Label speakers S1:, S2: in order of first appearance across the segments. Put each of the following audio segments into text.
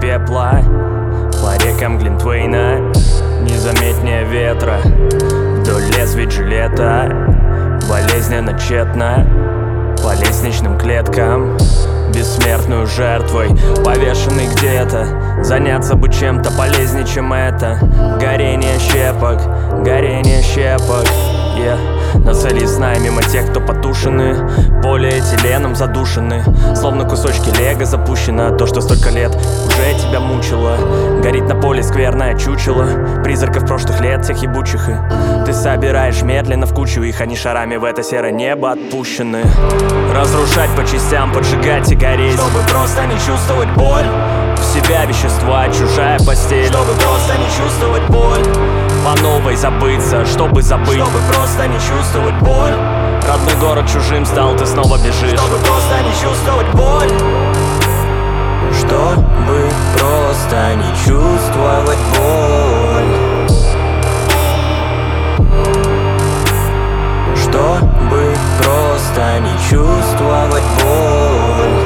S1: пепла по рекам Глинтвейна, незаметнее ветра вдоль лезвий жилета, болезненно тщетно по лестничным клеткам, бессмертную жертвой, повешенный где-то. Заняться бы чем-то полезнее, чем это. Горение щепок, Нацелись знай мимо тех, кто потушены, полиэтиленом задушены, словно кусочки лего запущено. То, что столько лет уже тебя мучило, горит на поле скверное чучело призраков прошлых лет, тех ебучих. И ты собираешь медленно в кучу их, они шарами в это серое небо отпущены. Разрушать по частям, поджигать и гореть, чтобы просто не чувствовать боль. В себя вещества, чужая постель, чтобы просто не чувствовать боль. По новой забыться, чтобы забыть, чтобы просто не чувствовать боль. Родной город чужим стал, ты снова бежишь, чтобы просто не чувствовать боль. Чтобы просто не чувствовать боль. Чтобы просто не чувствовать боль.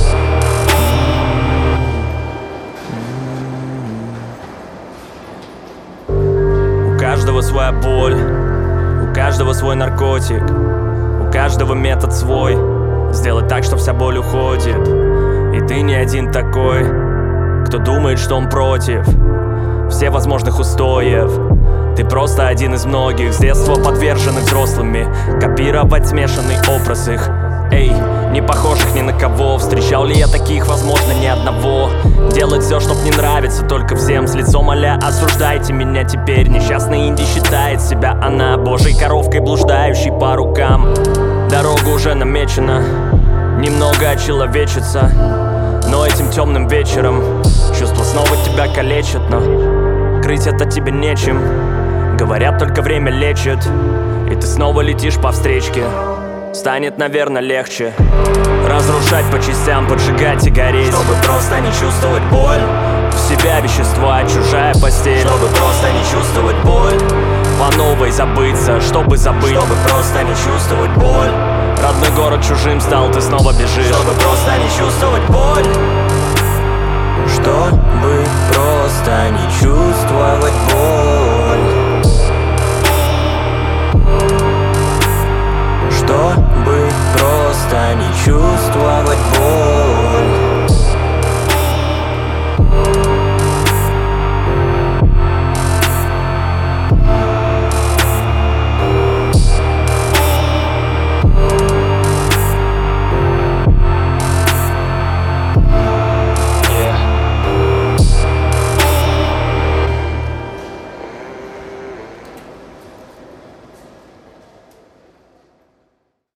S1: У каждого своя боль, у каждого свой наркотик, у каждого метод свой. Сделать так, чтоб вся боль уходит. И ты не один такой, кто думает, что он против всех возможных устоев. Ты просто один из многих, с детства подверженных взрослыми копировать смешанный образ их. Эй, не похожих ни на кого. Встречал ли я таких, возможно, ни одного. Делать все, чтоб не нравится только всем, с лицом а-ля осуждайте меня теперь. Несчастный инди считает себя она божьей коровкой, блуждающей по рукам. Дорога уже намечена, немного очеловечится, но этим темным вечером чувства снова тебя калечат. Но крыть это тебе нечем, говорят, только время лечит. И ты снова летишь по встречке, станет, наверное, легче. Разрушать по частям, поджигать и гореть, чтобы просто не чувствовать боль. В себя вещества, чужая постель, чтобы просто не чувствовать боль. По новой забыться, чтобы забыть, чтобы просто не чувствовать боль. Родной город чужим стал, ты снова бежишь, чтобы просто не чувствовать боль. Чтобы просто не чувствовать боль. Что